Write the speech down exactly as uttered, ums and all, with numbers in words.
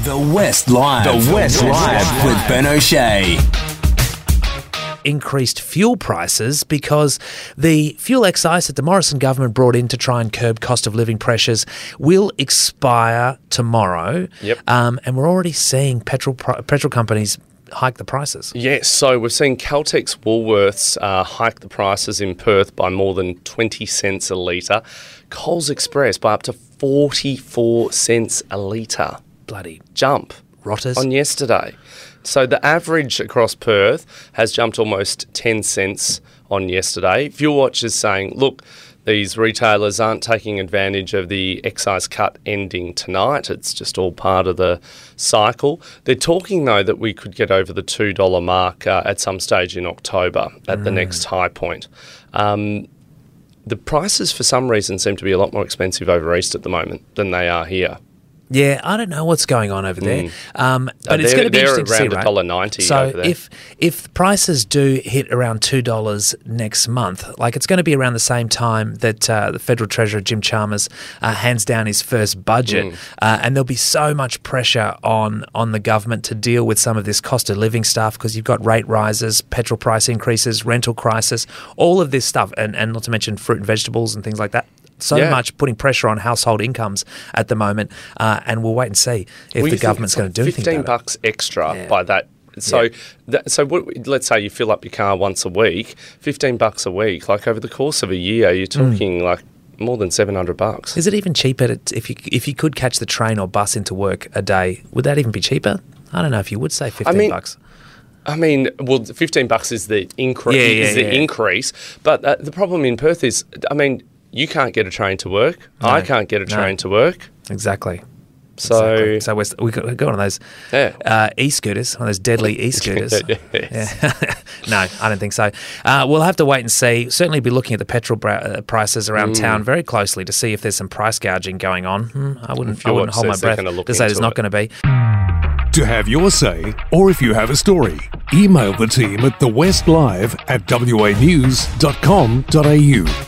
The West Live. The West Live with Ben O'Shea. Increased fuel prices because the fuel excise that the Morrison government brought in to try and curb cost of living pressures will expire tomorrow. Yep. Um, and we're already seeing petrol pri- petrol companies hike the prices. Yes, so we've seen Caltex Woolworths uh, hike the prices in Perth by more than twenty cents a litre. Coles Express by up to forty-four cents a litre. Bloody Jump. rotters. On yesterday. So the average across Perth has jumped almost ten cents on yesterday. Fuel Watch is saying, look, these retailers aren't taking advantage of the excise cut ending tonight. It's just all part of the cycle. They're talking, though, that we could get over the two dollars mark uh, at some stage in October at mm. the next high point. Um, the prices, for some reason, seem to be a lot more expensive over east at the moment than they are here. Yeah, I don't know what's going on over there, Mm. um, but Uh, it's going to be they're interesting to see, around right? one dollar ninety So over there. if if prices do hit around two dollars next month, like it's going to be around the same time that uh, the Federal Treasurer Jim Chalmers uh, hands down his first budget, Mm. uh, and there'll be so much pressure on on the government to deal with some of this cost of living stuff because you've got rate rises, petrol price increases, rental crisis, all of this stuff, and and not to mention fruit and vegetables and things like that. So Yeah. much putting pressure on household incomes at the moment, uh, and we'll wait and see if Well, you the think government's it's going like to do anything fifteen about it. bucks extra Yeah. by that. So, Yeah. that, so what, let's say you fill up your car once a week, fifteen bucks a week. Like over the course of a year, you're talking like more than seven hundred bucks. Is it even cheaper to, if you if you could catch the train or bus into work a day? Would that even be cheaper? I don't know if you would say fifteen mean, bucks. I mean, well, fifteen bucks is the increase. Yeah, yeah, is the yeah. increase, but uh, the problem in Perth is, I mean, you can't get a train to work. No. I can't get a No. train to work. Exactly. So, Exactly. So we're, we got, we got one of those Yeah. uh, e-scooters, one of those deadly e-scooters. Yes. Yeah. No, I don't think so. Uh, we'll have to wait and see. Certainly be looking at the petrol bra- uh, prices around Mm. town very closely to see if there's some price gouging going on. Hmm, I wouldn't, I Fuel wouldn't Watch hold my says they're breath gonna look to say there's into not it. going to be. To have your say, or if you have a story, email the team at the west live at w a news dot com dot a u.